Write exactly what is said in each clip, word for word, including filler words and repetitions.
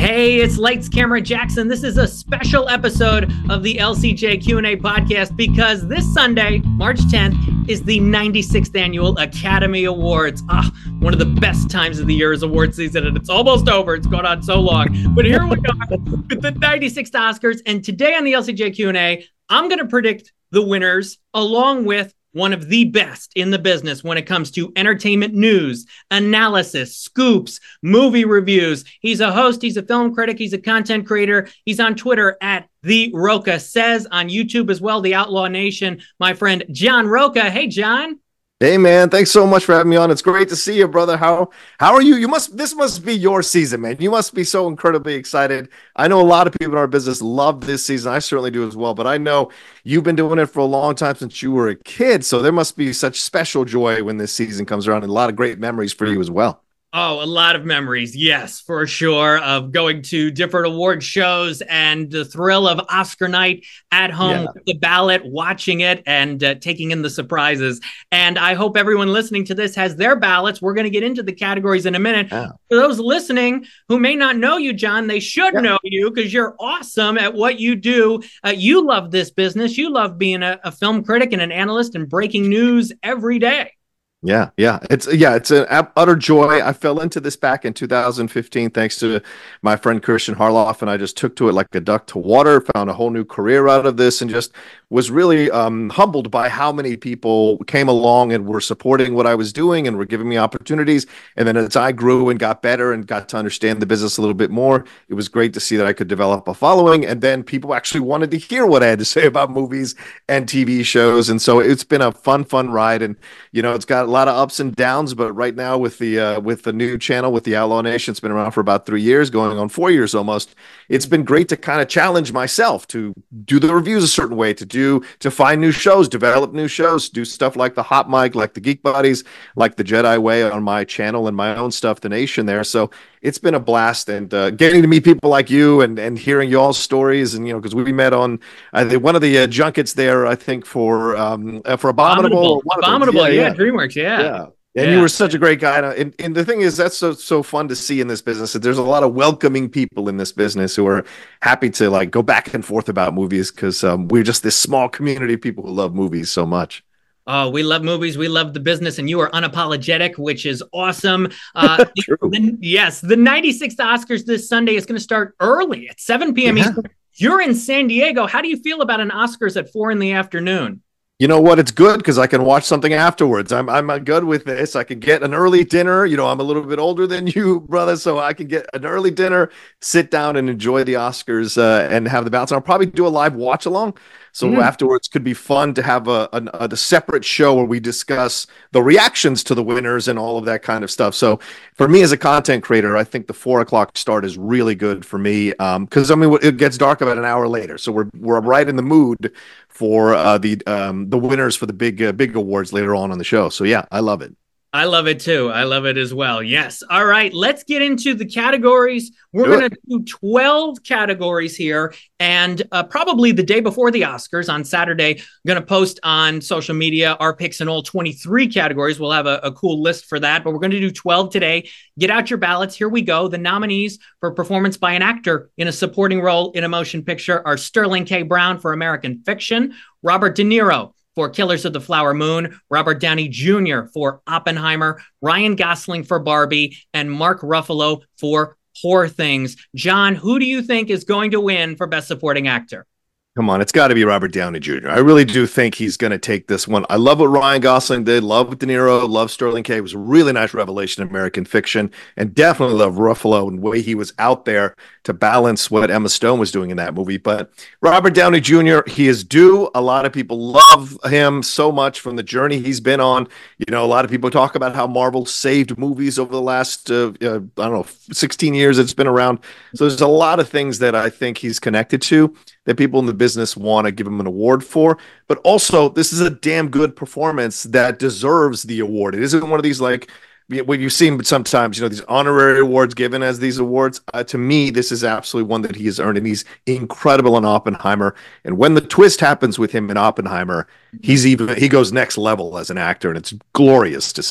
Hey, it's Lights Camera Jackson. This is a special episode of the L C J Q and A podcast because this Sunday, March tenth, is the ninety-sixth Annual Academy Awards. Ah, one of the best times of the year is award season, and it's almost over. It's gone on so long. But here we are with the ninety-sixth Oscars, and today on the L C J Q and A, I'm going to predict the winners along with one of the best in the business when it comes to entertainment news, analysis, scoops, movie reviews. He's a host, he's a film critic, he's a content creator. He's on Twitter at The Rocha Says, on YouTube as well, The Outlaw Nation. My friend John Rocha. Hey, John. Hey, man, thanks so much for having me on. It's great to see you, brother. How how are you? You must this must be your season, man. You must be so incredibly excited. I know a lot of people in our business love this season. I certainly do as well, but I know you've been doing it for a long time since you were a kid, so there must be such special joy when this season comes around and a lot of great memories for you as well. Oh, a lot of memories, yes, for sure, of going to different award shows and the thrill of Oscar night at home Yeah. with the ballot, watching it and uh, taking in the surprises. And I hope everyone listening to this has their ballots. We're going to get into the categories in a minute. Yeah. For those listening who may not know you, John, they should Yeah. know you because you're awesome at what you do. Uh, you love this business. You love being a, a film critic and an analyst and breaking news every day. Yeah, yeah, it's yeah, it's an utter joy. I fell into this back in two thousand fifteen thanks to my friend Christian Harloff, and I just took to it like a duck to water. Found a whole new career out of this, and just was really um, humbled by how many people came along and were supporting what I was doing and were giving me opportunities. And then as I grew and got better and got to understand the business a little bit more, it was great to see that I could develop a following. And then people actually wanted to hear what I had to say about movies and T V shows, and so it's been a fun, fun ride. And you know, it's got a lot of ups and downs, but right now with the uh, with the new channel with the Outlaw Nation, it's been around for about three years, going on four years almost. It's been great to kind of challenge myself to do the reviews a certain way, to do to find new shows, develop new shows, do stuff like the Hot Mic, like the Geek Buddies, like the Jedi Way on my channel and my own stuff, The Nation there. So it's been a blast, and uh, getting to meet people like you and and hearing y'all's stories, and you know, because we met on I think one of the uh, junkets there, I think for um uh, for Abominable, Abominable, or one of Abominable, them. yeah, yeah, DreamWorks, yeah. Yeah. And Yeah. you were such a great guy. And, and the thing is, that's so so fun to see in this business. That there's a lot of welcoming people in this business who are happy to like go back and forth about movies because um, we're just this small community of people who love movies so much. Oh, we love movies. We love the business, and you are unapologetic, which is awesome. Uh, True. the, yes, the ninety-sixth Oscars this Sunday is going to start early at seven p.m. Yeah. Eastern. You're in San Diego. How do you feel about an Oscars at four in the afternoon? You know what? It's good because I can watch something afterwards. I'm I'm good with this. I can get an early dinner. You know, I'm a little bit older than you, brother, so I can get an early dinner, sit down, and enjoy the Oscars uh, and have the balance. And I'll probably do a live watch along. So Mm. afterwards, could be fun to have a, a a separate show where we discuss the reactions to the winners and all of that kind of stuff. So for me as a content creator, I think the four o'clock start is really good for me because I mean it gets dark about an hour later, so we're we're right in the mood for uh, the um, the winners for the big uh, big awards later on on the show. So yeah, I love it. I love it too. I love it as well. Yes. All right. Let's get into the categories. We're Do going to do twelve categories here. And uh, probably the day before the Oscars on Saturday, I'm going to post on social media our picks in all twenty-three categories. We'll have a, a cool list for that, but we're going to do twelve today. Get out your ballots. Here we go. The nominees for performance by an actor in a supporting role in a motion picture are Sterling K. Brown for American Fiction, Robert De Niro for Killers of the Flower Moon, Robert Downey Junior for Oppenheimer, Ryan Gosling for Barbie, and Mark Ruffalo for Poor Things. John, who do you think is going to win for Best Supporting Actor? Come on, it's got to be Robert Downey Junior I really do think he's going to take this one. I love what Ryan Gosling did, love De Niro, love Sterling K. It was a really nice revelation in American Fiction, and definitely love Ruffalo and the way he was out there to balance what Emma Stone was doing in that movie. But Robert Downey Junior, he is due. A lot of people love him so much from the journey he's been on. You know, a lot of people talk about how Marvel saved movies over the last, uh, uh, I don't know, sixteen years it's been around. So there's a lot of things that I think he's connected to that people in the business want to give him an award for. But also, this is a damn good performance that deserves the award. It isn't one of these, like, when you see him sometimes, you know, these honorary awards given as these awards. Uh, to me, this is absolutely one that he has earned, and he's incredible in Oppenheimer. And when the twist happens with him in Oppenheimer, he's even he goes next level as an actor, and it's glorious to see.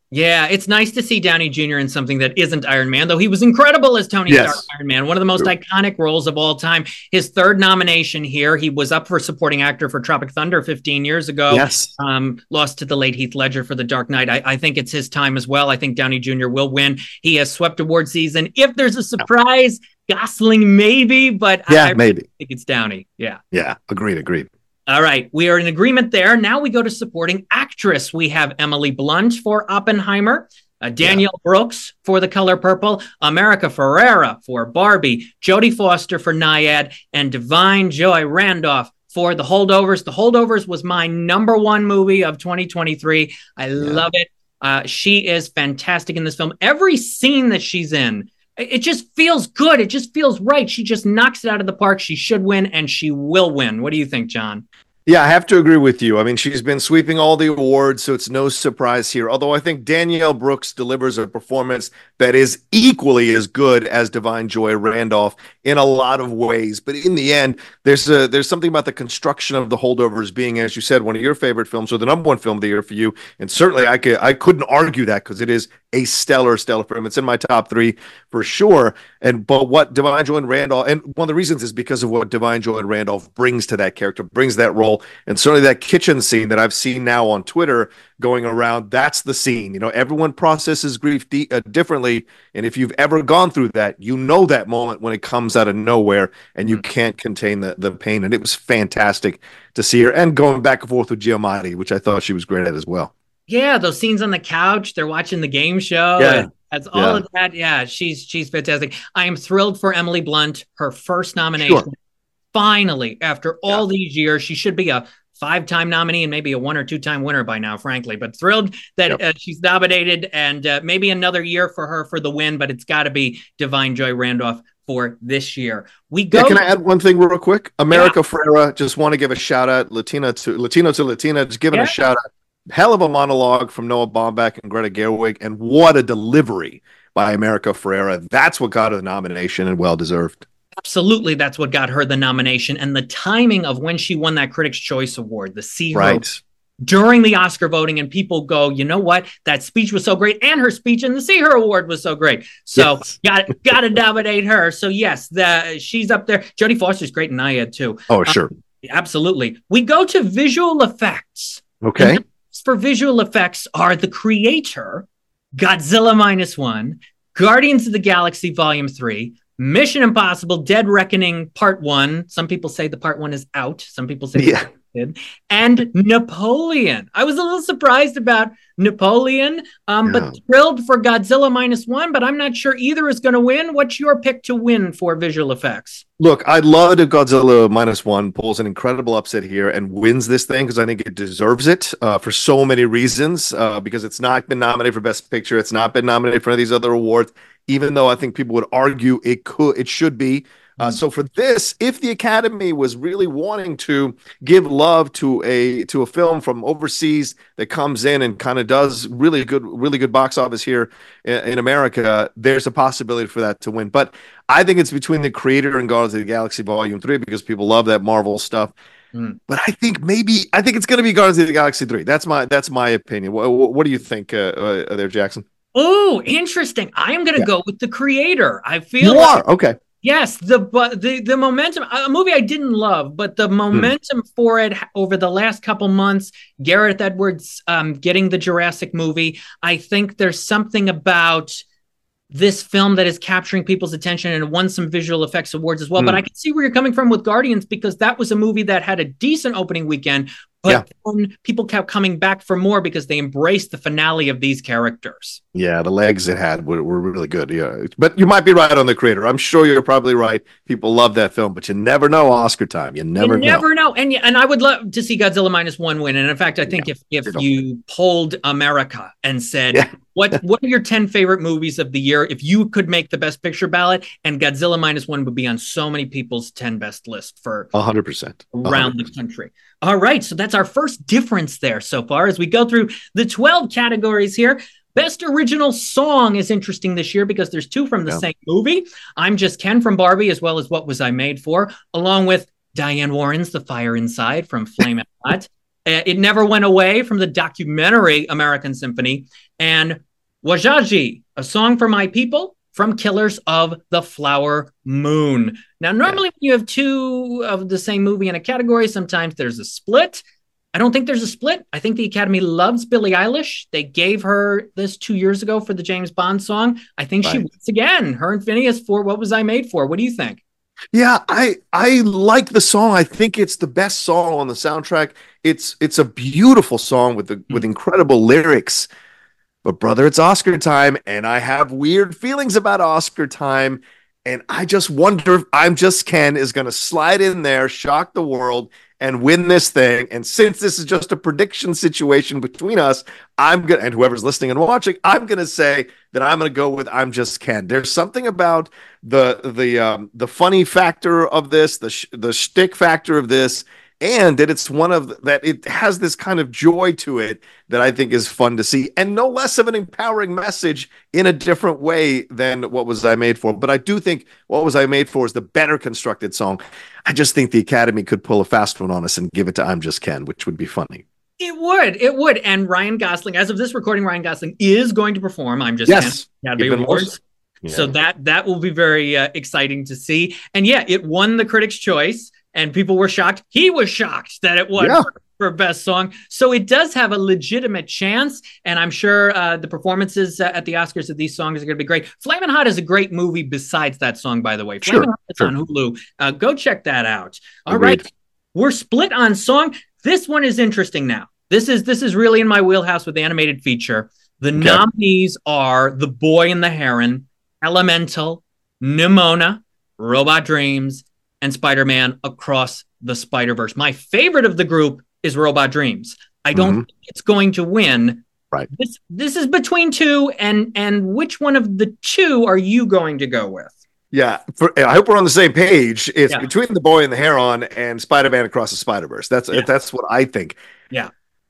Yeah, it's nice to see Downey Junior in something that isn't Iron Man, though he was incredible as Tony Yes. Stark Iron Man, one of the most iconic roles of all time. His third nomination here. He was up for supporting actor for Tropic Thunder fifteen years ago. Yes. Um, lost to the late Heath Ledger for The Dark Knight. I, I think it's his time as well. I think Downey Junior will win. He has swept award season. If there's a surprise, Gosling maybe, but Yeah, I, I maybe. think it's Downey. Yeah. Yeah, agreed, agreed. All right, we are in agreement there. Now we go to supporting actress. We have Emily Blunt for Oppenheimer, uh, Danielle yeah. Brooks for The Color Purple, America Ferrera for Barbie, Jodie Foster for Nyad, and Divine Joy Randolph for The Holdovers. The Holdovers was my number one movie of twenty twenty-three. I yeah. love it. Uh, she is fantastic in this film. Every scene that she's in, it just feels good. It just feels right. She just knocks it out of the park. She should win, and she will win. What do you think, John? Yeah, I have to agree with you. I mean, she's been sweeping all the awards, so it's no surprise here. Although I think Danielle Brooks delivers a performance that is equally as good as Divine Joy Randolph in a lot of ways. But in the end, there's a, there's something about the construction of The Holdovers being, as you said, one of your favorite films, or the number one film of the year for you. And certainly I, could, I couldn't argue that because it is a stellar, stellar film. It's in my top three for sure. And but what Divine Joy and Randolph, and one of the reasons is because of what Divine Joy and Randolph brings to that character, brings that role. And certainly that kitchen scene that I've seen now on Twitter going around, that's the scene. You know, everyone processes grief di- uh, differently. And if you've ever gone through that, you know that moment when it comes out of nowhere and you can't contain the, the pain. And it was fantastic to see her, and going back and forth with Giamatti, which I thought she was great at as well. Yeah, those scenes on the couch, they're watching the game show. Yeah. That's all yeah. of that. Yeah, she's she's fantastic. I am thrilled for Emily Blunt, her first nomination. Sure. Finally, after all yeah. these years, she should be a five-time nominee and maybe a one or two-time winner by now, frankly. But thrilled that yep. uh, she's nominated, and uh, maybe another year for her for the win, but it's got to be Divine Joy Randolph for this year. We go. Yeah, can I add one thing real quick? America yeah. Ferrera, just want to give a shout out, Latina to Latino to Latina, just giving yeah. a shout out. Hell of a monologue from Noah Baumbach and Greta Gerwig, and what a delivery by America Ferrera. That's what got her the nomination, and well deserved. Absolutely, that's what got her the nomination, and the timing of when she won that Critics' Choice Award, the See Her right. during the Oscar voting, and people go, you know what? That speech was so great, and her speech in the See Her Award was so great. So yes. got got to nominate her. So yes, the she's up there. Jodie Foster's great in Nyad too. Oh sure, um, absolutely. We go to visual effects. Okay. For visual effects are The Creator, Godzilla Minus One, Guardians of the Galaxy Volume Three, Mission Impossible: Dead Reckoning Part One. Some people say the Part One is out. Some people say yeah. did, and Napoleon. I was a little surprised about Napoleon, um, yeah. but thrilled for Godzilla Minus One. But I'm not sure either is going to win. What's your pick to win for visual effects? Look, I'd love it if Godzilla Minus One pulls an incredible upset here and wins this thing, because I think it deserves it uh, for so many reasons. Uh, because it's not been nominated for Best Picture, it's not been nominated for any of these other awards, even though I think people would argue it could, it should be. Uh, so for this, if the Academy was really wanting to give love to a to a film from overseas that comes in and kind of does really good, really good box office here in, in America, there's a possibility for that to win. But I think it's between The Creator and Guardians of the Galaxy Volume Three, because people love that Marvel stuff. Mm. But I think maybe I think it's going to be Guardians of the Galaxy Three. That's my that's my opinion. What, what do you think uh, uh, there, Jackson? Oh, interesting. I am going to yeah. go with The Creator. I feel you like- are okay. Yes, the the the momentum, a movie I didn't love, but the momentum hmm. for it over the last couple months, Gareth Edwards um, getting the Jurassic movie, I think there's something about this film that is capturing people's attention, and it won some visual effects awards as well. Hmm. But I can see where you're coming from with Guardians, because that was a movie that had a decent opening weekend, but yeah. then people kept coming back for more because they embraced the finale of these characters. Yeah, the legs it had were, were really good. Yeah, but you might be right on The Creator. I'm sure you're probably right. People love that film, but you never know Oscar time. You never you know. never know. And and I would love to see Godzilla Minus One win. And in fact, I think yeah, if if you polled America and said, yeah. what what are your ten favorite movies of the year, if you could make the Best Picture ballot, and Godzilla Minus One would be on so many people's ten best list for one hundred percent around the country. All right, so that's our first difference there so far as we go through the twelve categories here. Best Original Song is interesting this year because there's two from the yeah. same movie. I'm Just Ken from Barbie, as well as What Was I Made For, along with Diane Warren's The Fire Inside from Flame and Hot, Uh, it never went away from the documentary American Symphony. And Wajaji, A Song for My People, from Killers of the Flower Moon. Now, normally yeah. when you have two of the same movie in a category, sometimes there's a split. I don't think there's a split. I think the Academy loves Billie Eilish. They gave her this two years ago for the James Bond song. I think right. she wins again. Her and Phineas for What Was I Made For? What do you think? Yeah, I I like the song. I think it's the best song on the soundtrack. It's it's a beautiful song with the mm-hmm. with incredible lyrics. But brother, it's Oscar time, and I have weird feelings about Oscar time. And I just wonder if I'm Just Ken is going to slide in there, shock the world, and win this thing. And since this is just a prediction situation between us, I'm going to, and whoever's listening and watching, I'm going to say that I'm going to go with I'm Just Ken. There's something about the the um, the funny factor of this, the sh- the shtick factor of this, and that it's one of the, that it has this kind of joy to it that I think is fun to see, and no less of an empowering message in a different way than What Was I Made For. But I do think What Was I Made For is the better constructed song. I just think the Academy could pull a fast one on us and give it to I'm Just Ken, which would be funny. It would, it would. And Ryan Gosling, as of this recording, Ryan Gosling is going to perform I'm Just yes. Ken. Academy Awards. Yeah. So that that will be very uh, exciting to see. And yeah, it won the Critics' Choice. And people were shocked. He was shocked that it won yeah. for, for Best Song. So it does have a legitimate chance. And I'm sure uh, the performances uh, at the Oscars of these songs are going to be great. Flamin' Hot is a great movie besides that song, by the way. Flamin' sure, Hot is sure. on Hulu. Uh, go check that out. All Agreed. right. We're split on song. This one is interesting now. This is this is really in my wheelhouse with animated feature. The okay. nominees are The Boy and the Heron, Elemental, Nimona, Robot Dreams, and Spider-Man Across the Spider-Verse. My favorite of the group is Robot Dreams. I don't mm-hmm. think it's going to win. Right. This this is between two, and and which one of the two are you going to go with? Yeah, for, I hope we're on the same page. It's yeah. between The Boy and the Heron and Spider-Man Across the Spider-Verse. That's yeah. that's what I think. Yeah.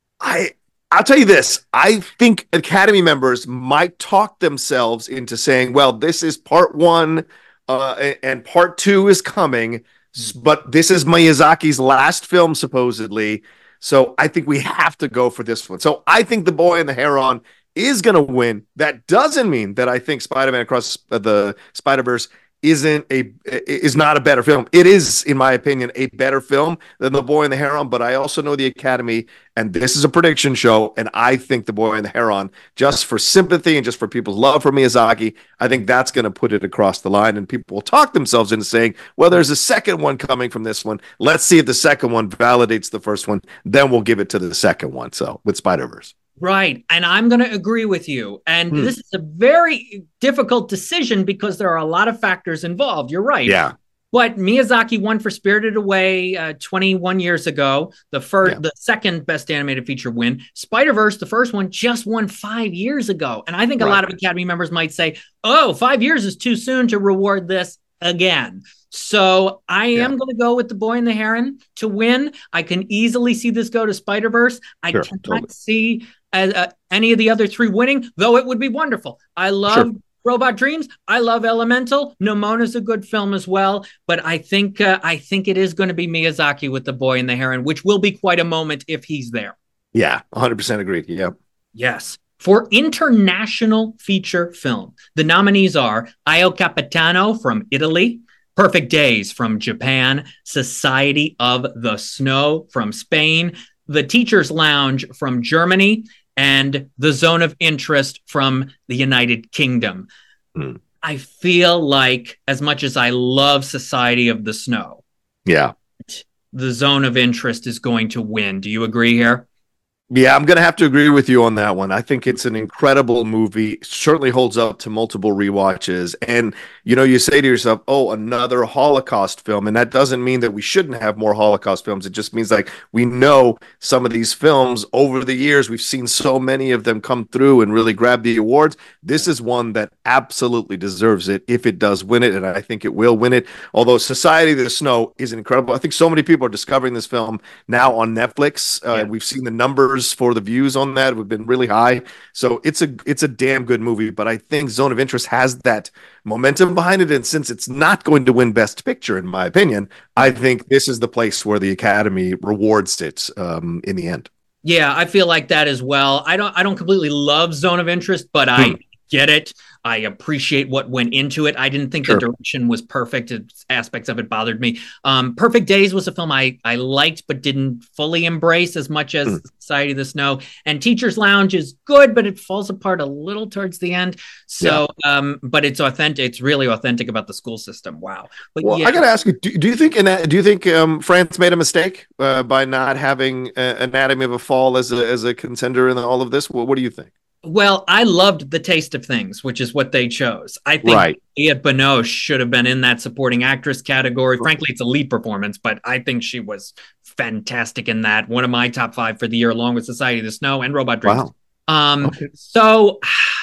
I I'll tell you this. I think Academy members might talk themselves into saying, well, this is part one. Uh, and part two is coming, but this is Miyazaki's last film, supposedly. So I think we have to go for this one. So I think The Boy and the Heron is going to win. That doesn't mean that I think Spider-Man Across the Spider-Verse isn't a is not a better film. It is, in my opinion, a better film than The Boy and the Heron, but I also know the Academy, and this is a prediction show, and I think The Boy and the Heron, just for sympathy and just for people's love for Miyazaki, I think that's going to put it across the line, and people will talk themselves into saying, well, there's a second one coming from this one. Let's see if the second one validates the first one, then we'll give it to the second one, so with Spider-Verse. Right. And I'm going to agree with you. And hmm. this is a very difficult decision because there are a lot of factors involved. You're right. Yeah. But Miyazaki won for Spirited Away uh, twenty-one years ago, the first, yeah. the second best animated feature win. Spider-Verse, the first one, just won five years ago. And I think a right. lot of Academy members might say, oh, five years is too soon to reward this again. So I yeah. am going to go with The Boy and the Heron to win. I can easily see this go to Spider-Verse. I sure, cannot totally. see As, uh, any of the other three winning, though it would be wonderful. I love sure. Robot Dreams. I love Elemental. Nomona's a good film as well, but I think uh, I think it is going to be Miyazaki with The Boy and the Heron, which will be quite a moment if he's there. Yeah, one hundred percent agreed. Yep. Yes. For international feature film, the nominees are Il Capitano from Italy, Perfect Days from Japan, Society of the Snow from Spain, The Teacher's Lounge from Germany, and The Zone of Interest from the United Kingdom. Mm. I feel like, as much as I love Society of the Snow, yeah, The Zone of Interest is going to win. Do you agree here? Yeah, I'm going to have to agree with you on that one. I think it's an incredible movie. Certainly holds up to multiple rewatches. And, you know, you say to yourself, oh, another Holocaust film. And that doesn't mean that we shouldn't have more Holocaust films. It just means like we know some of these films over the years, we've seen so many of them come through and really grab the awards. This is one that absolutely deserves it if it does win it. And I think it will win it. Although Society of the Snow is incredible. I think so many people are discovering this film now on Netflix. Uh, yeah. We've seen the numbers numbers for the views on that have been really high. So it's a it's a damn good movie. But I think Zone of Interest has that momentum behind it, and since it's not going to win Best Picture, in my opinion, I think this is the place where the Academy rewards it um, in the end. Yeah, I feel like that as well. I don't I don't completely love Zone of Interest, but I hmm. get it. I appreciate what went into it. I didn't think sure. the direction was perfect. It's, aspects of it bothered me. Um, Perfect Days was a film I, I liked, but didn't fully embrace as much as mm. Society of the Snow. And Teacher's Lounge is good, but it falls apart a little towards the end. So, yeah. um, but it's authentic. It's really authentic about the school system. Wow. But well, yeah. I got to ask you: Do, do you think do you think um, France made a mistake uh, by not having uh, Anatomy of a Fall as a as a contender in all of this? What, what do you think? Well, I loved The Taste of Things, which is what they chose. I think right. Juliette Binoche should have been in that supporting actress category. Frankly, it's a lead performance, but I think she was fantastic in that. One of my top five for the year, along with Society of the Snow and Robot Dreams. Wow. Um, okay. So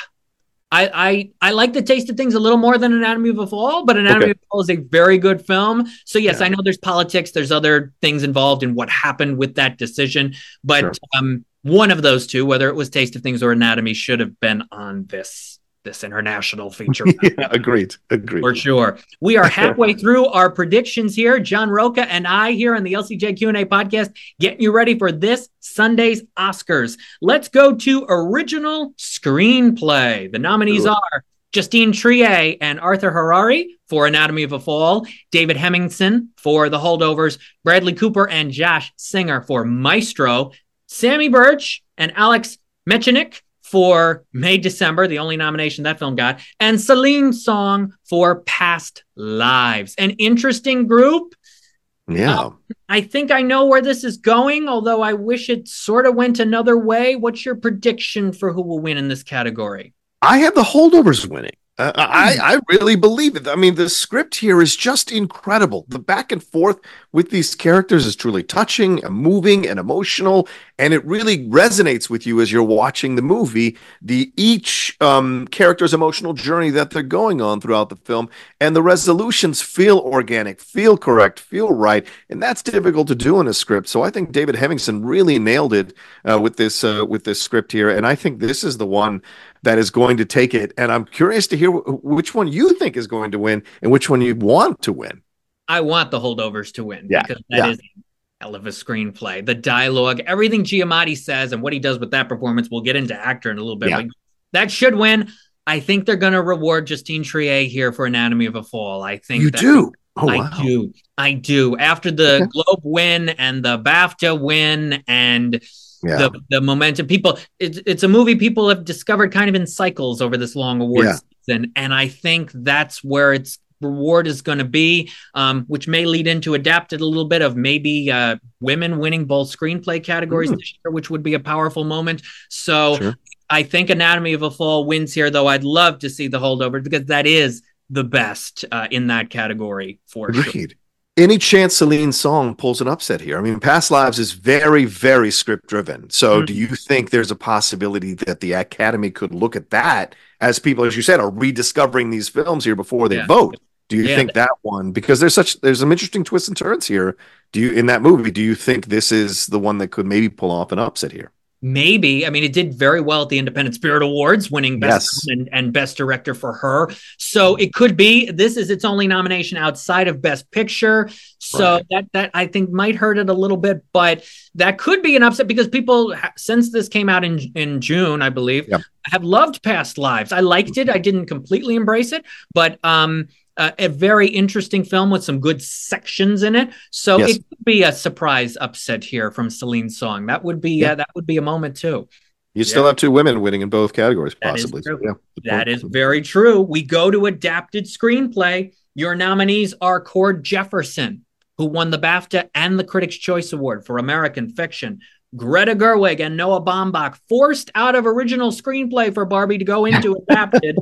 I, I I like The Taste of Things a little more than Anatomy of a Fall, but Anatomy okay. of a Fall is a very good film. So yes, yeah. I know there's politics, there's other things involved in what happened with that decision, but sure. um. One of those two, whether it was Taste of Things or Anatomy, should have been on this this international feature. yeah, agreed. Agreed. For sure. We are halfway through our predictions here. John Rocha and I here on the L C J Q and A podcast getting you ready for this Sunday's Oscars. Let's go to original screenplay. The nominees Ooh. are Justine Triet and Arthur Harari for Anatomy of a Fall, David Hemmingson for The Holdovers, Bradley Cooper and Josh Singer for Maestro, Sammy Birch and Alex Mechanik for May December, the only nomination that film got, and Celine Song for Past Lives. An interesting group. Yeah. Uh, I think I know where this is going, although I wish it sort of went another way. What's your prediction for who will win in this category? I have The Holdovers winning. Uh, I, I really believe it. I mean, the script here is just incredible. The back and forth with these characters is truly touching and moving and emotional, and it really resonates with you as you're watching the movie, the each um, character's emotional journey that they're going on throughout the film, and the resolutions feel organic, feel correct, feel right, and that's difficult to do in a script. So I think David Hemmingson really nailed it uh, with this uh, with this script here, and I think this is the one that is going to take it. And I'm curious to hear w- which one you think is going to win and which one you want to win. I want The Holdovers to win yeah. because that yeah. is a hell of a screenplay. The dialogue, everything Giamatti says and what he does with that performance, we'll get into actor in a little bit. Yeah. But that should win. I think they're going to reward Justine Triet here for Anatomy of a Fall. I think you that do. Oh, I wow. do. I do. After the okay. Globe win and the BAFTA win and Yeah. The the momentum, people, it's it's a movie people have discovered kind of in cycles over this long award yeah. season, and I think that's where its reward is going to be, um, which may lead into adapted a little bit of maybe uh, women winning both screenplay categories mm. this year, which would be a powerful moment. So sure. I think Anatomy of a Fall wins here, though I'd love to see The Holdover because that is the best uh, in that category for Agreed. sure. Any chance Celine Song pulls an upset here? I mean, Past Lives is very, very script driven. So mm-hmm. do you think there's a possibility that the Academy could look at that as people, as you said, are rediscovering these films here before they yeah. vote? Do you yeah. think that one, because there's such, there's some interesting twists and turns here. Do you, in that movie, do you think this is the one that could maybe pull off an upset here? Maybe. I mean, it did very well at the Independent Spirit Awards, winning Best yes. and, and Best Director for her. So it could be. This is its only nomination outside of Best Picture. So right. that that I think might hurt it a little bit, but that could be an upset because people, since this came out in in June, I believe, yep. have loved Past Lives. I liked it. I didn't completely embrace it, but um. Uh, a very interesting film with some good sections in it. So yes. it could be a surprise upset here from Celine Song. That would be yeah. uh, that would be a moment too. You still yeah. have two women winning in both categories, possibly. That is, yeah. that is very true. We go to adapted screenplay. Your nominees are Cord Jefferson, who won the BAFTA and the Critics' Choice Award for American Fiction. Greta Gerwig and Noah Baumbach, forced out of original screenplay for Barbie to go into adapted.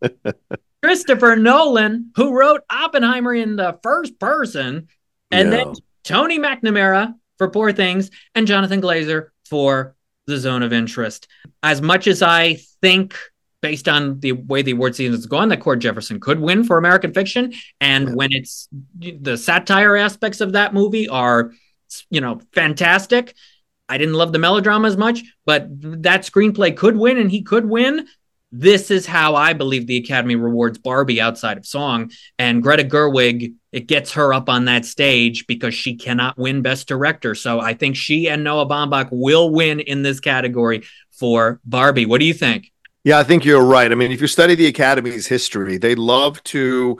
Christopher Nolan, who wrote Oppenheimer in the first person, and yeah. then Tony McNamara for Poor Things, and Jonathan Glazer for The Zone of Interest. As much as I think, based on the way the award season is going, that Cord Jefferson could win for American Fiction, and yeah. when it's the satire aspects of that movie are, you know, fantastic. I didn't love the melodrama as much, but that screenplay could win and he could win. This is how I believe the Academy rewards Barbie outside of song. And Greta Gerwig, it gets her up on that stage because she cannot win Best Director. So I think she and Noah Baumbach will win in this category for Barbie. What do you think? Yeah, I think you're right. I mean, if you study the Academy's history, they love to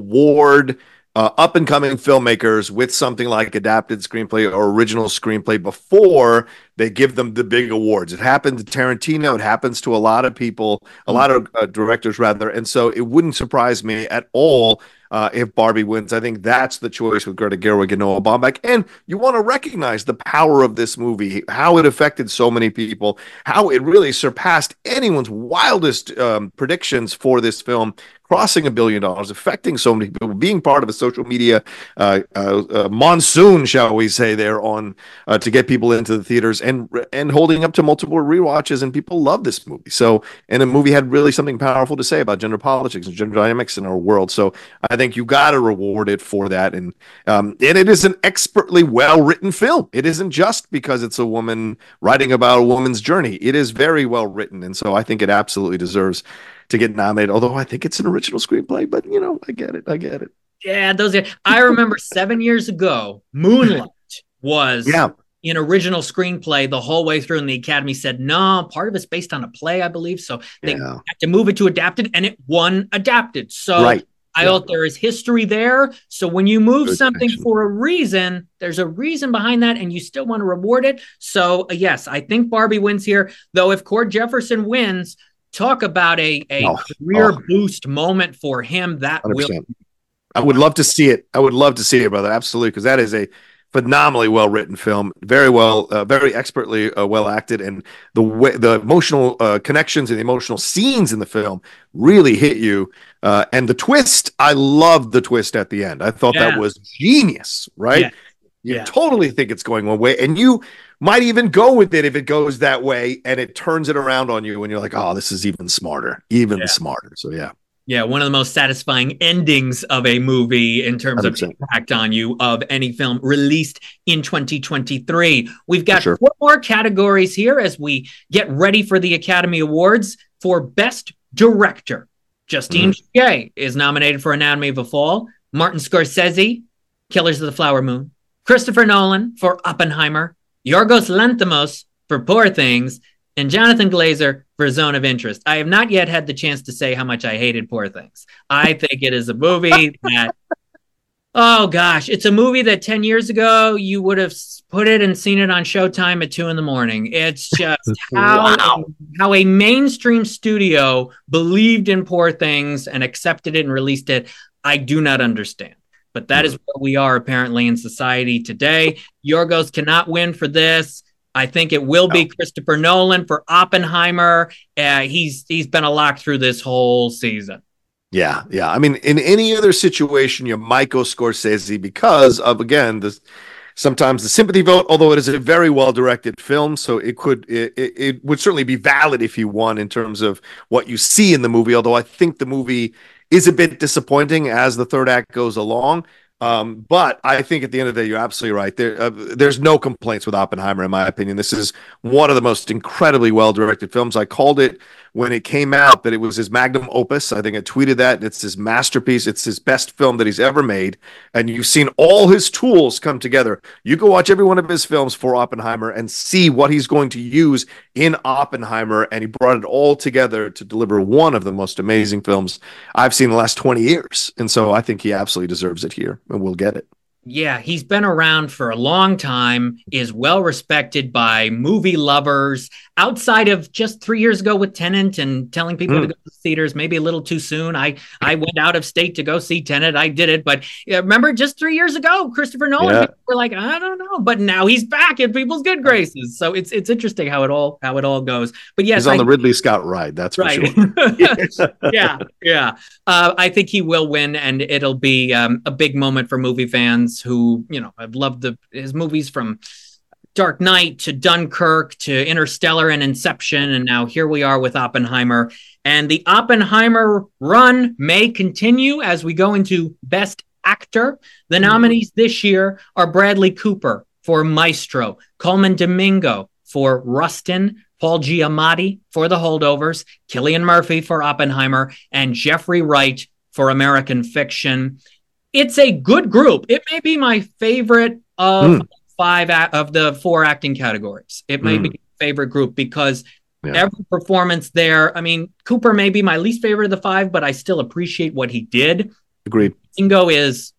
award uh, up-and-coming filmmakers with something like adapted screenplay or original screenplay before they give them the big awards. It happened to Tarantino. It happens to a lot of people, a lot of uh, directors, rather. And so it wouldn't surprise me at all uh, if Barbie wins. I think that's the choice with Greta Gerwig and Noah Baumbach. And you want to recognize the power of this movie, how it affected so many people, how it really surpassed anyone's wildest um, predictions for this film, crossing a billion dollars, affecting so many people, being part of a social media uh, uh, uh, monsoon, shall we say, there on uh, to get people into the theaters and and holding up to multiple rewatches. And people love this movie. So, and the movie had really something powerful to say about gender politics and gender dynamics in our world. So, I think you got to reward it for that. And um, and it is an expertly well written film. It isn't just because it's a woman writing about a woman's journey. It is very well written, and so I think it absolutely deserves to get nominated, although I think it's an original screenplay, but you know, I get it. I get it. Yeah, those are, I remember seven years ago, Moonlight was yeah. an original screenplay the whole way through, and the Academy said, no, part of it's based on a play, I believe. So they yeah. had to move it to adapted, and it won adapted. So right. I yeah. thought there is history there. So when you move Good something connection. for a reason, there's a reason behind that, and you still want to reward it. So uh, yes, I think Barbie wins here, though if Cord Jefferson wins, talk about a, a oh, career oh. boost moment for him. That one hundred percent. will. I would love to see it. I would love to see it, brother. Absolutely. Because that is a phenomenally well-written film, very well, uh, very expertly uh, well acted. And the way, the emotional uh, connections and the emotional scenes in the film really hit you. Uh, and the twist, I loved the twist at the end. I thought Yeah. that was genius, right? Yeah. You Yeah. totally think it's going one way, and you might even go with it if it goes that way, and it turns it around on you, and you're like, oh, this is even smarter, even Yeah. smarter. So, yeah. Yeah, one of the most satisfying endings of a movie in terms one hundred percent. of impact on you of any film released in twenty twenty-three. We've got sure. four more categories here as we get ready for the Academy Awards. For Best Director, Justine Mm-hmm. Triet is nominated for Anatomy of a Fall. Martin Scorsese, Killers of the Flower Moon. Christopher Nolan for Oppenheimer. Yorgos Lanthimos for Poor Things. And Jonathan Glazer for Zone of Interest. I have not yet had the chance to say how much I hated Poor Things. I think it is a movie that, oh gosh, it's a movie that ten years ago you would have put it and seen it on Showtime at two in the morning. It's just how, Wow. how a mainstream studio believed in Poor Things and accepted it and released it. I do not understand. But that is where we are apparently in society today. Yorgos cannot win for this. I think it will be Christopher Nolan for Oppenheimer. Uh, he's he's been a lock through this whole season. Yeah, yeah. I mean, in any other situation, you might go Scorsese because of, again, the sometimes the sympathy vote, although it is a very well-directed film, so it could it, it, it would certainly be valid if he won in terms of what you see in the movie, although I think the movie is a bit disappointing as the third act goes along. Um, but I think at the end of the day, you're absolutely right. There, uh, there's no complaints with Oppenheimer, in my opinion. This is one of the most incredibly well-directed films. I called it when it came out that it was his magnum opus. I think I tweeted that, and it's his masterpiece. It's his best film that he's ever made, and you've seen all his tools come together. You go watch every one of his films for Oppenheimer and see what he's going to use in Oppenheimer, and he brought it all together to deliver one of the most amazing films I've seen in the last twenty years. And so I think he absolutely deserves it here, and we'll get it. Yeah, he's been around for a long time, is well respected by movie lovers outside of just three years ago with Tenet and telling people mm. to go to theaters, maybe a little too soon. I, I went out of state to go see Tenet. I did it. But yeah, remember just three years ago, Christopher Nolan, yeah. people were like, I don't know. But now he's back in people's good graces. So it's it's interesting how it all how it all goes. But yes, he's on I, the Ridley Scott ride. That's for right. sure. yeah, yeah. Uh, I think he will win, and it'll be um, a big moment for movie fans who, you know, I've loved the his movies from Dark Knight to Dunkirk to Interstellar and Inception, and now here we are with Oppenheimer. And the Oppenheimer run may continue as we go into Best Actor. The nominees this year are Bradley Cooper for Maestro, Coleman Domingo for Rustin, Paul Giamatti for The Holdovers, Cillian Murphy for Oppenheimer, and Jeffrey Wright for American Fiction. It's a good group. It may be my favorite of mm. five a- of the four acting categories. It may mm. be my favorite group because yeah. every performance there, I mean, Cooper may be my least favorite of the five, but I still appreciate what he did. Agreed. Domingo is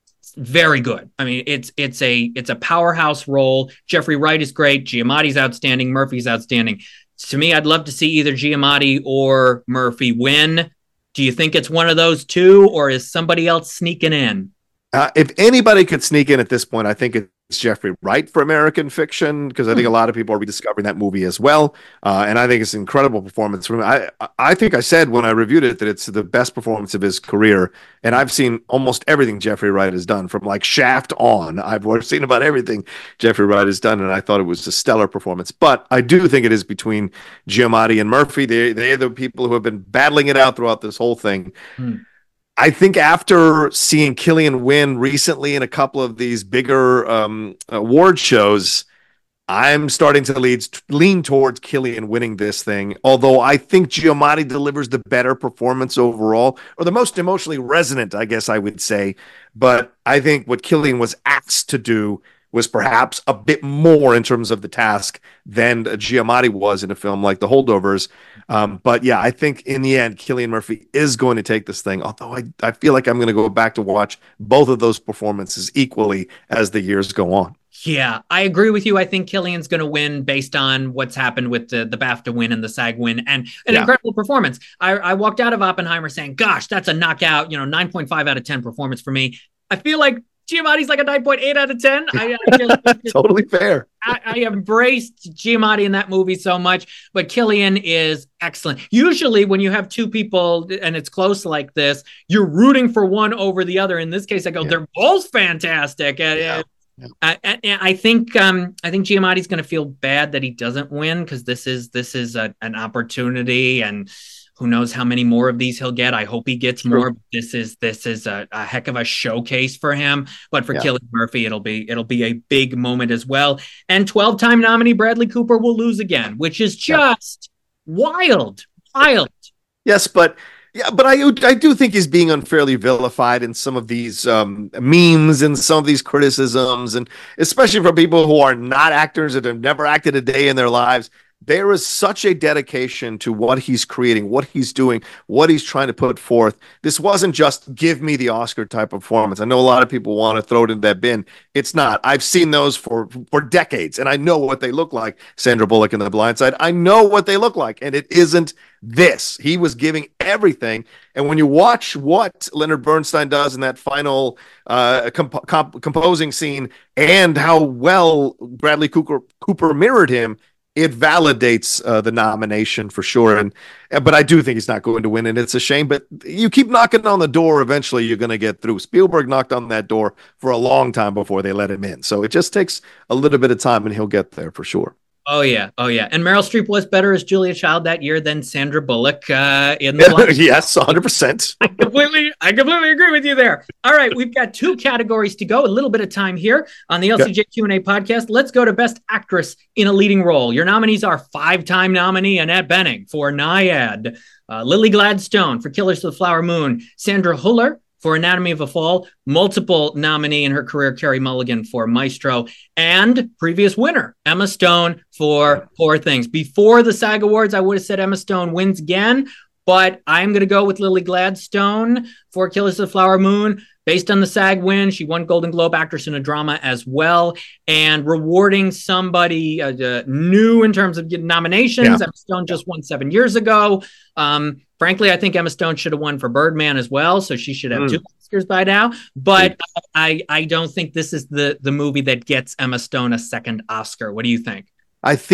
very good. I mean, it's it's a it's a powerhouse role. Jeffrey Wright is great. Giamatti's outstanding. Murphy's outstanding. To me, I'd love to see either Giamatti or Murphy win. Do you think it's one of those two, or is somebody else sneaking in? Uh, if anybody could sneak in at this point, I think it's Jeffrey Wright for American Fiction, because I think a lot of people are rediscovering that movie as well. Uh, and I think it's an incredible performance from him. I, I think I said when I reviewed it that it's the best performance of his career. And I've seen almost everything Jeffrey Wright has done, from like Shaft on. I've seen about everything Jeffrey Wright has done, and I thought it was a stellar performance. But I do think it is between Giamatti and Murphy. They, they're the people who have been battling it out throughout this whole thing. Hmm. I think after seeing Cillian win recently in a couple of these bigger um, award shows, I'm starting to lead, lean towards Cillian winning this thing. Although I think Giamatti delivers the better performance overall, or the most emotionally resonant, I guess I would say. But I think what Cillian was asked to do was perhaps a bit more in terms of the task than Giamatti was in a film like The Holdovers. Um, but yeah, I think in the end, Cillian Murphy is going to take this thing, although I, I feel like I'm going to go back to watch both of those performances equally as the years go on. Yeah, I agree with you. I think Cillian's going to win based on what's happened with the, the BAFTA win and the SAG win, and an yeah. incredible performance. I, I walked out of Oppenheimer saying, gosh, that's a knockout, you know, nine point five out of ten performance for me. I feel like Giamatti's like a nine point eight out of ten. I, I feel like totally fair. I, I embraced Giamatti in that movie so much, but Cillian is excellent. Usually when you have two people and it's close like this, you're rooting for one over the other. In this case, I go, yeah. they're both fantastic. And, yeah. Yeah. I, I, I think um, I think Giamatti's going to feel bad that he doesn't win, because this is this is a, an opportunity, and who knows how many more of these he'll get. I hope he gets True. more. This is this is a, a heck of a showcase for him. But for yeah. Cillian Murphy, it'll be it'll be a big moment as well. And twelve-time nominee Bradley Cooper will lose again, which is just yeah. wild, wild. Yes, but yeah, but I I do think he's being unfairly vilified in some of these um, memes and some of these criticisms, and especially for people who are not actors that have never acted a day in their lives. There is such a dedication to what he's creating, what he's doing, what he's trying to put forth. This wasn't just give me the Oscar type of performance. I know a lot of people want to throw it in that bin. It's not. I've seen those for, for decades, and I know what they look like. Sandra Bullock in The Blind Side. I know what they look like, and it isn't this. He was giving everything. And when you watch what Leonard Bernstein does in that final uh, comp- comp- composing scene, and how well Bradley Cooper, Cooper mirrored him, it validates uh, the nomination for sure. And but I do think he's not going to win, and it's a shame. But you keep knocking on the door, eventually you're going to get through. Spielberg knocked on that door for a long time before they let him in. So it just takes a little bit of time, and he'll get there for sure. Oh, yeah. Oh, yeah. And Meryl Streep was better as Julia Child that year than Sandra Bullock uh, in the Yes, one hundred percent. I completely, I completely agree with you there. All right. We've got two categories to go. A little bit of time here on the L C J yeah. Q and A podcast. Let's go to Best Actress in a Leading Role. Your nominees are five-time nominee Annette Bening for Nyad, uh, Lily Gladstone for Killers of the Flower Moon, Sandra Huller for Anatomy of a Fall, multiple nominee in her career, Carey Mulligan for Maestro, and previous winner, Emma Stone for Poor Things. Before the SAG Awards, I would have said Emma Stone wins again, but I'm going to go with Lily Gladstone for Killers of the Flower Moon. Based on the SAG win, she won Golden Globe Actress in a Drama as well, and rewarding somebody uh, uh, new in terms of getting nominations. Yeah. Emma Stone just won seven years ago. Um, frankly, I think Emma Stone should have won for Birdman as well, so she should have mm. two Oscars by now. But mm. I, I don't think this is the, the movie that gets Emma Stone a second Oscar. What do you think? I think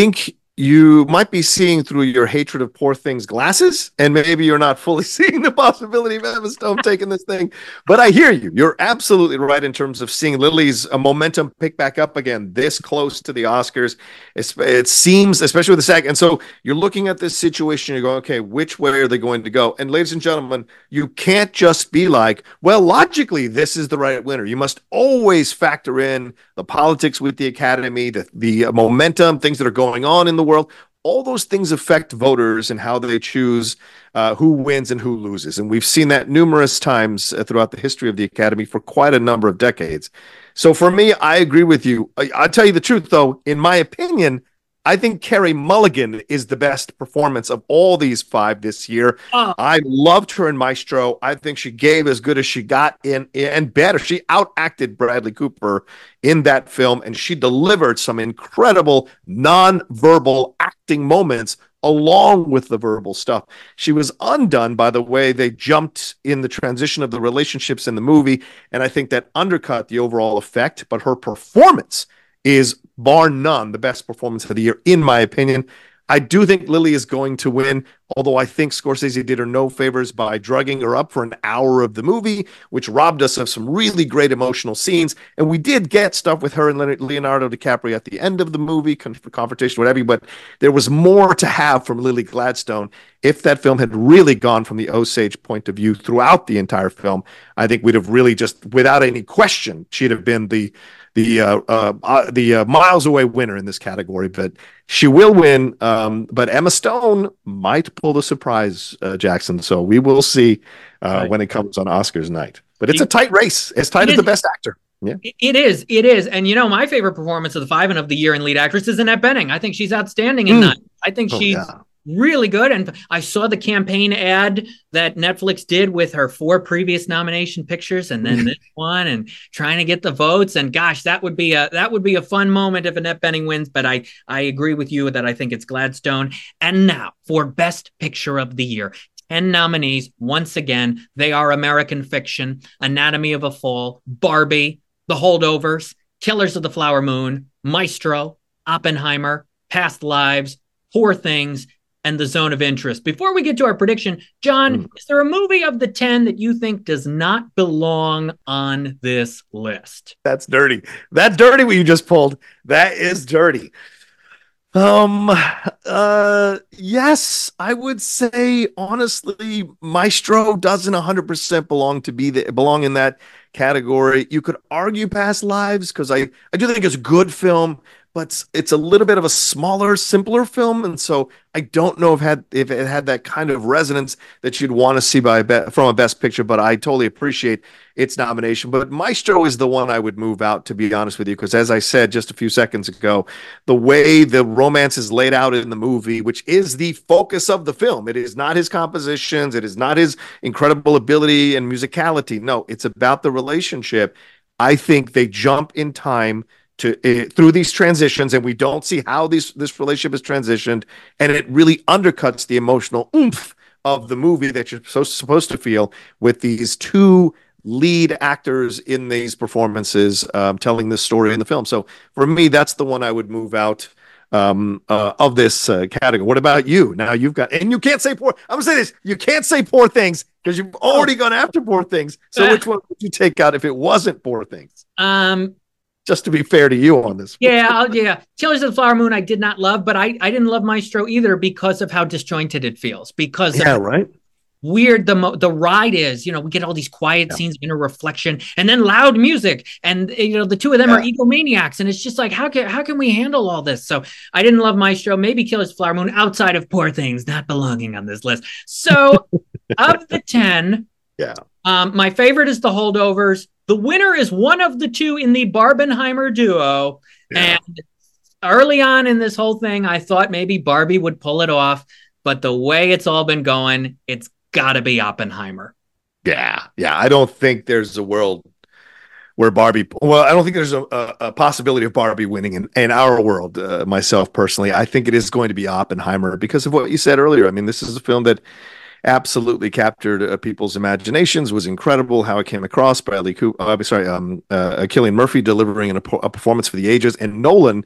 you might be seeing through your hatred of Poor Things glasses, and maybe you're not fully seeing the possibility of Emma Stone taking this thing. But I hear you. You're absolutely right in terms of seeing Lily's uh, momentum pick back up again this close to the Oscars. It's, it seems, especially with the SAG. And so you're looking at this situation, you're going, okay, which way are they going to go? And ladies and gentlemen, you can't just be like, well, logically, this is the right winner. You must always factor in the politics with the Academy, the, the uh, momentum, things that are going on in the world. All those things affect voters and how they choose uh, who wins and who loses. And we've seen that numerous times uh, throughout the history of the Academy for quite a number of decades. So for me, I agree with you. I, I'll tell you the truth, though. In my opinion, I think Carey Mulligan is the best performance of all these five this year. Oh. I loved her in Maestro. I think she gave as good as she got in, and better. She outacted Bradley Cooper in that film, and she delivered some incredible non-verbal acting moments along with the verbal stuff. She was undone by the way they jumped in the transition of the relationships in the movie, and I think that undercut the overall effect, but her performance is bar none the best performance of the year, in my opinion. I do think Lily is going to win, although I think Scorsese did her no favors by drugging her up for an hour of the movie, which robbed us of some really great emotional scenes. And we did get stuff with her and Leonardo DiCaprio at the end of the movie, confrontation, whatever, but there was more to have from Lily Gladstone. If that film had really gone from the Osage point of view throughout the entire film, I think we'd have really just, without any question, she'd have been the the uh, uh, uh, the uh, miles away winner in this category. But she will win. Um, but Emma Stone might pull the surprise, uh, Jackson. So we will see uh, right. when it comes on Oscars night. But it's a tight race, as tight as the best actor. Yeah, it is. It is. And, you know, my favorite performance of the five and of the year in lead actress is Annette Bening. I think she's outstanding in mm. that. I think oh, she's yeah. really good. And I saw the campaign ad that Netflix did with her four previous nomination pictures and then this one, and trying to get the votes. And gosh, that would be a that would be a fun moment if Annette Bening wins. But I, I agree with you that I think it's Gladstone. And now for Best Picture of the Year. ten nominees. Once again, they are American Fiction, Anatomy of a Fall, Barbie, The Holdovers, Killers of the Flower Moon, Maestro, Oppenheimer, Past Lives, Poor Things, and The Zone of Interest. Before we get to our prediction, John, mm. is there a movie of the ten that you think does not belong on this list? That's dirty. That's dirty what you just pulled. That is dirty. Um, uh, yes, I would say, honestly, Maestro doesn't one hundred percent belong to be the, belong in that category. You could argue Past Lives, because I, I do think it's a good film, but it's a little bit of a smaller, simpler film, and so I don't know if had if it had that kind of resonance that you'd want to see by a from a Best Picture. But I totally appreciate its nomination. But Maestro is the one I would move out, to be honest with you, because as I said just a few seconds ago, the way the romance is laid out in the movie, which is the focus of the film, it is not his compositions, it is not his incredible ability and musicality. No, it's about the relationship. I think they jump in time to uh, through these transitions, and we don't see how these this relationship is transitioned, and it really undercuts the emotional oomph of the movie that you're so, supposed to feel with these two lead actors in these performances um, telling this story in the film. So for me, that's the one I would move out um, uh, of this uh, category. What about you? Now you've got, and you can't say poor. I'm gonna say this: you can't say Poor Things because you've already gone after Poor Things. So which one would you take out if it wasn't Poor Things? Um. Just to be fair to you on this. Yeah, I'll, yeah. Killers of the Flower Moon I did not love, but I, I didn't love Maestro either because of how disjointed it feels. Because yeah, of right. Weird the mo- the ride is, you know, we get all these quiet yeah. scenes, inner reflection, and then loud music, and you know the two of them yeah. are egomaniacs, and it's just like how can how can we handle all this? So I didn't love Maestro. Maybe Killers of the Flower Moon outside of Poor Things not belonging on this list. So of the ten, yeah, um, my favorite is The Holdovers. The winner is one of the two in the Barbenheimer duo. Yeah. And early on in this whole thing, I thought maybe Barbie would pull it off. But the way it's all been going, it's got to be Oppenheimer. Yeah. Yeah. I don't think there's a world where Barbie, well, I don't think there's a, a, a possibility of Barbie winning in, in our world, uh, myself personally. I think it is going to be Oppenheimer because of what you said earlier. I mean, this is a film that absolutely captured uh, people's imaginations, was incredible how it came across. Bradley Cooper, uh, sorry, um, uh, Cillian Murphy delivering an, a performance for the ages, and Nolan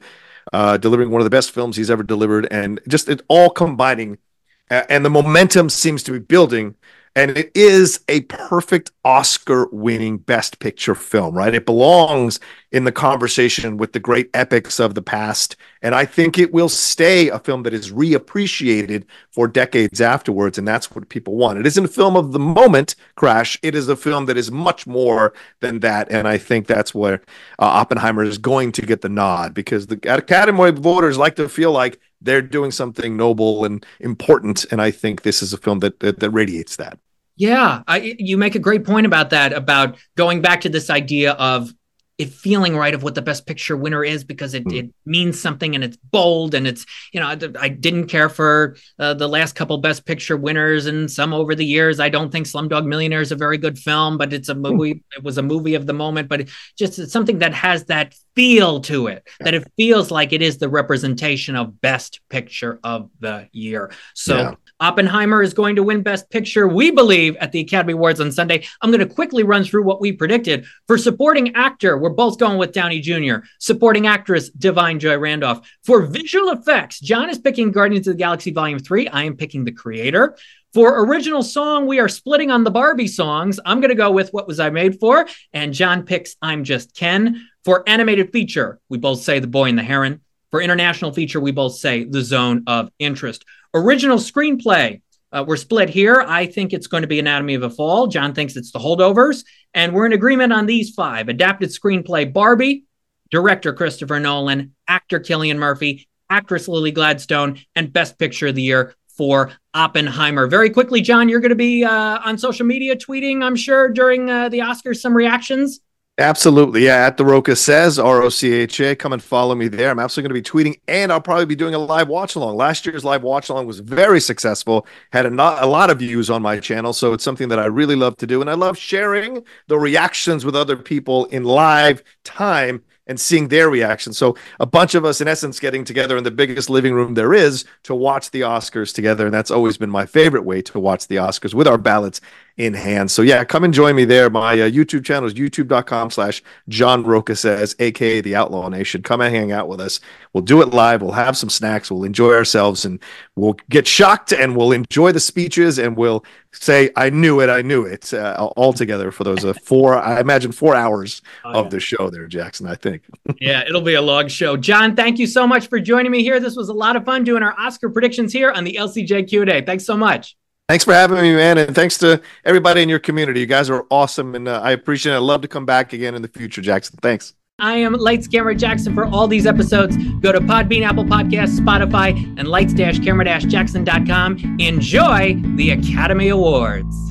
uh, delivering one of the best films he's ever delivered, and just it all combining, uh, and the momentum seems to be building. And it is a perfect Oscar-winning Best Picture film, right? It belongs in the conversation with the great epics of the past. And I think it will stay a film that is reappreciated for decades afterwards. And that's what people want. It isn't a film of the moment, Crash. It is a film that is much more than that. And I think that's where uh, Oppenheimer is going to get the nod, because the Academy voters like to feel like they're doing something noble and important. And I think this is a film that that, that radiates that. Yeah, I, you make a great point about that, about going back to this idea of it feeling right of what the Best Picture winner is, because it, mm. it means something and it's bold, and it's, you know, I, I didn't care for uh, the last couple Best Picture winners and some over the years. I don't think Slumdog Millionaire is a very good film, but it's a movie. Mm. It was a movie of the moment, but it just it's something that has that feel to it, yeah. that it feels like it is the representation of Best Picture of the year. So yeah. Oppenheimer is going to win Best Picture, we believe, at the Academy Awards on Sunday. I'm going to quickly run through what we predicted. For supporting actor, we're both going with Downey Junior Supporting actress, Divine Joy Randolph. For visual effects, John is picking Guardians of the Galaxy Volume three. I am picking The Creator. For original song, we are splitting on the Barbie songs. I'm going to go with What Was I Made For? And John picks I'm Just Ken. For animated feature, we both say The Boy and the Heron. For international feature, we both say The Zone of Interest. Original screenplay, uh, we're split here. I think it's going to be Anatomy of a Fall. John thinks it's The Holdovers. And we're in agreement on these five. Adapted screenplay, Barbie. Director, Christopher Nolan. Actor, Cillian Murphy. Actress, Lily Gladstone. And Best Picture of the Year for Oppenheimer. Very quickly, John, you're going to be uh, on social media tweeting, I'm sure, during uh, the Oscars, some reactions. Absolutely. Yeah. At The Rocha Says, R O C H A. Come and follow me there. I'm absolutely going to be tweeting, and I'll probably be doing a live watch along. Last year's live watch along was very successful, had a, not, a lot of views on my channel. So it's something that I really love to do. And I love sharing the reactions with other people in live time and seeing their reactions. So a bunch of us, in essence, getting together in the biggest living room there is to watch the Oscars together. And that's always been my favorite way to watch the Oscars, with our ballots in hand. So yeah, come and join me there. My uh, YouTube channel is youtube.com slash John Rocha Says, aka The Outlaw Nation. Come and hang out with us. We'll do it live. We'll have some snacks. We'll enjoy ourselves, and we'll get shocked, and we'll enjoy the speeches, and we'll say, I knew it, I knew it, uh, all together for those uh, four, I imagine four hours oh, of yeah. the show there, Jackson, I think. Yeah, it'll be a long show. John, thank you so much for joining me here. This was a lot of fun doing our Oscar predictions here on the L C J Q and A. Thanks so much. Thanks for having me, man, and thanks to everybody in your community. You guys are awesome, and uh, I appreciate it. I'd love to come back again in the future, Jackson. Thanks. I am Lights Camera Jackson. For all these episodes, go to Podbean, Apple Podcasts, Spotify, and lights camera jackson dot com. Enjoy the Academy Awards.